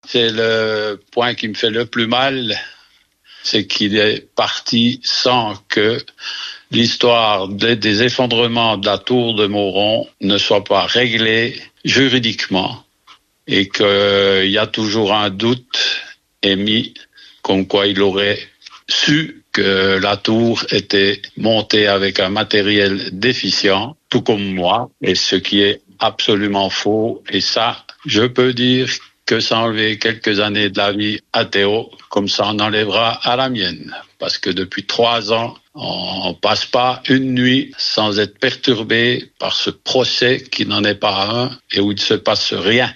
C'est le point qui me fait le plus mal, c'est qu'il est parti sans que l'histoire des effondrements de la tour de Mauron ne soit pas réglée juridiquement et qu'il y a toujours un doute émis comme quoi il aurait su que la tour était montée avec un matériel déficient, tout comme moi, et ce qui est absolument faux. Et ça, je peux dire que ça enlever quelques années de la vie à Théo, comme ça on enlèvera à la mienne. Parce que depuis 3 ans, on passe pas une nuit sans être perturbé par ce procès qui n'en est pas un et où il ne se passe rien.